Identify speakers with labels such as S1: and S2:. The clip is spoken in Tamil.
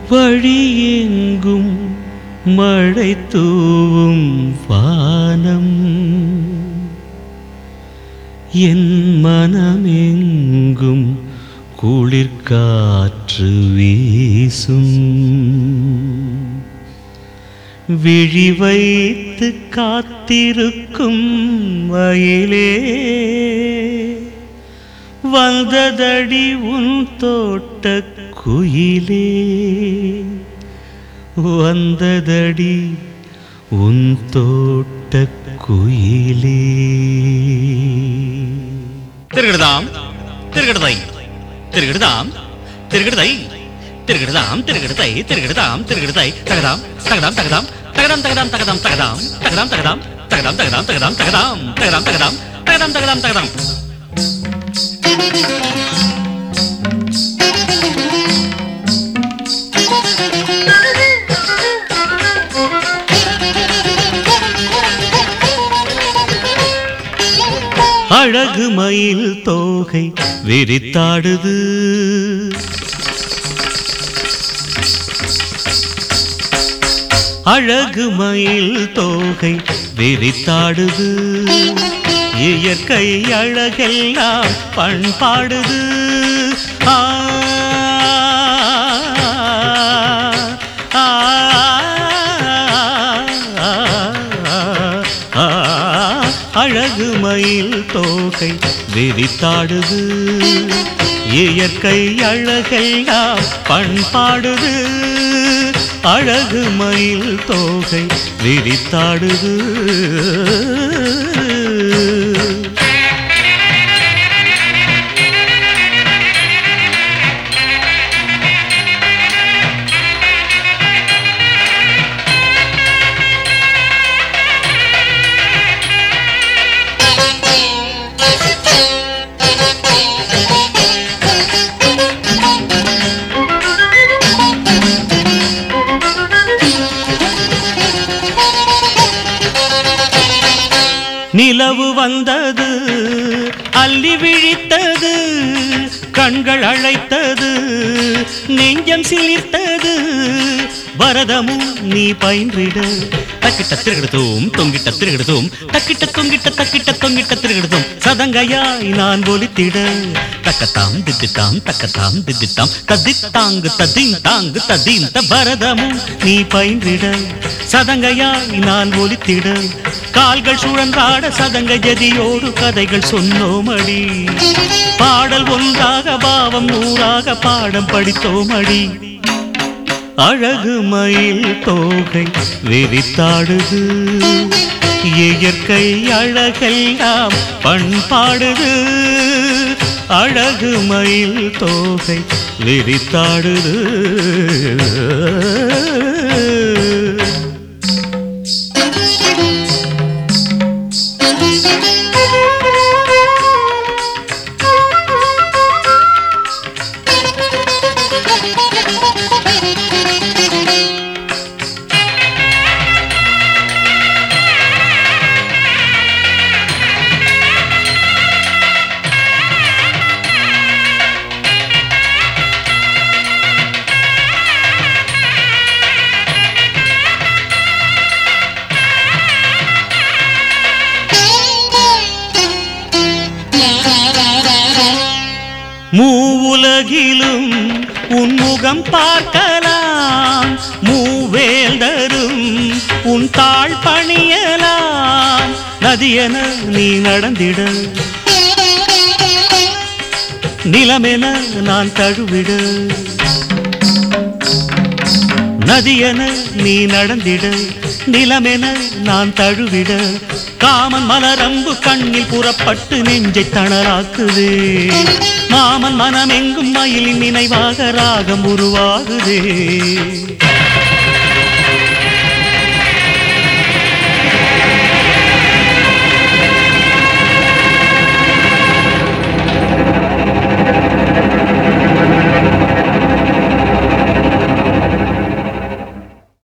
S1: வழியெங்கும் மழை தூவும் வானம் என் மனமெங்கும் குளிர்காற்று வீசும் விழி வைத்து காத்திருக்கும் மயிலே வந்ததடி உன் தோட்ட குயிலே வந்ததடி உன் தோட்ட குயிலே.
S2: திருகிடுதாம் திருகிடுதை திருகிடுதாம் திருகிடுதை திருகிடுதாம் திருகிடுதை திருகிடுதாம் திருகிடுதை தகதாம் தகதாம் தகதாம் தகதாம் தகதாம் தகதாம் தகதாம் தகதாம் தகதாம் தகதாம் தகதாம் தகதாம் தகதாம் தகதாம் தகதாம் தகதாம் தகதாம் தகதாம்.
S1: அழகு மயில் தோகை விரித்தாடுது அழகு மயில் தோகை விரித்தாடுது இயற்கை அழகெல்லாம் பண்பாடுது. அழகு மயில் தோகை விரித்தாடுது இயற்கை அழகெல்லாம் பண்பாடுது அழகு மயில் தோகை விரித்தாடுது. நிலவு வந்தது அள்ளி விழித்தது கண்கள் அழைத்தது நெஞ்சம் சிலிர்த்தது பரதமும் நீ பயின்றிட தக்கிட்ட திருகிடுதோம் தொங்கிட்ட திருகிடுதோம் தக்கிட்ட தொங்கிட்ட தக்கிட்ட தொங்கிட்ட திருகிடுதோம் சதங்கையாய் நான் ஒலித்திட தக்கத்தாம் தித்தித்தாம் தக்கத்தாம் தித்தித்தாம் தத்தித்தாங்கு ததீன் தாங்கு ததீன் பரதமும் நீ பயின்றிட சதங்கையாய் நான் ஒலித்திட கால்கள் சுழன்றாட சதங்க ஜதியோடு கதைகள் சொன்னோமடி பாடல் ஒன்றாக பாவம் நூறாக பாடம் படித்தோமடி. அழகு மயில் தோகை விரித்தாடுது இயற்கை அழகெல்லாம் பண்பாடுது அழகு மயில் தோகை விரித்தாடுது. மூவுலகிலும் உன்முகம் பார்க்கலாம் மூவேந்தரும் உன் தாழ் பணியலாம் நதியென நீ நடந்திட நிலமென நான் தழுவிட நதியென நீ நடந்திட நிலமென நான் தழுவிட காமன் மலரம்பு கண்ணில் புறப்பட்டு நெஞ்சை தணராக்குதே மாமன் மனமெங்கும் மயிலின் நினைவாக ராகம் உருவாகுதே.